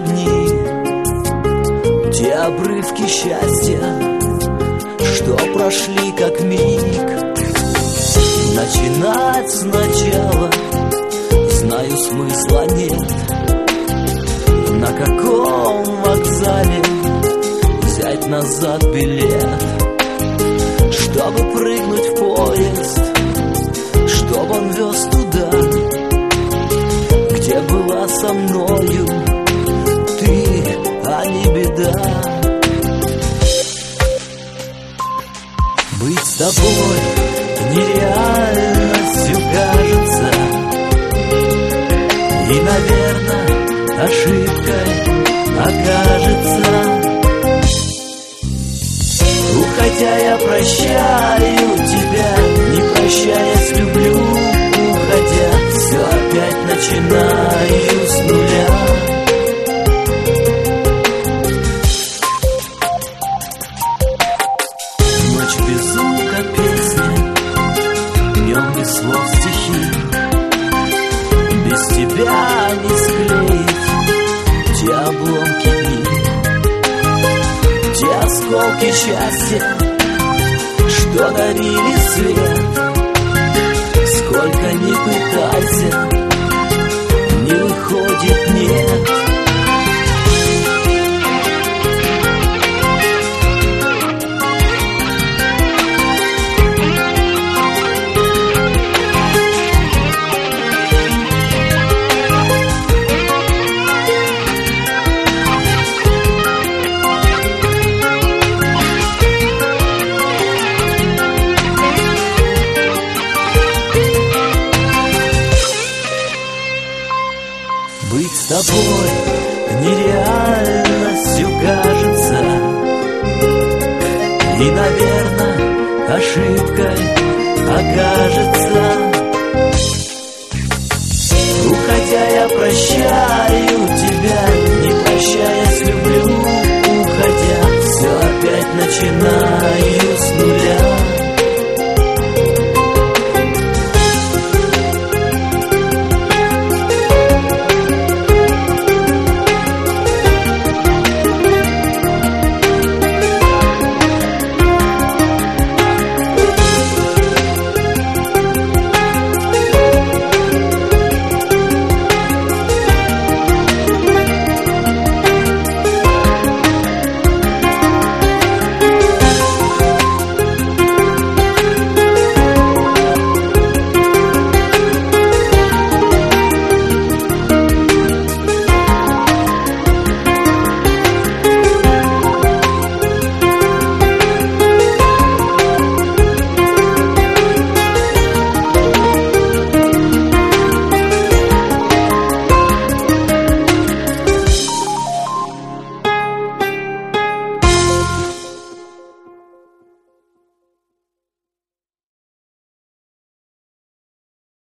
дни, те обрывки счастья, что прошли как миг. Начинать сначала, знаю, смысла нет. На каком вокзале взять назад билет, чтобы прыгнуть в поезд, чтобы он вез туда, где была со мною ты, а не беда. Быть с тобой нереальностью кажется, и, наверное, ошибкой окажется. Уходя, я прощаю тебя, не прощаясь, люблю. Уходя, все опять начинаю с нуля. Ночь без звука песни, днем без слов стихи. Без тебя не склеить те обломки дней, те осколки счастья, что дарили свет. Сколько ни пытайся, не выходит нет. Быть с тобой нереальностью кажется, и, наверное, ошибкой окажется. Уходя, я прощаю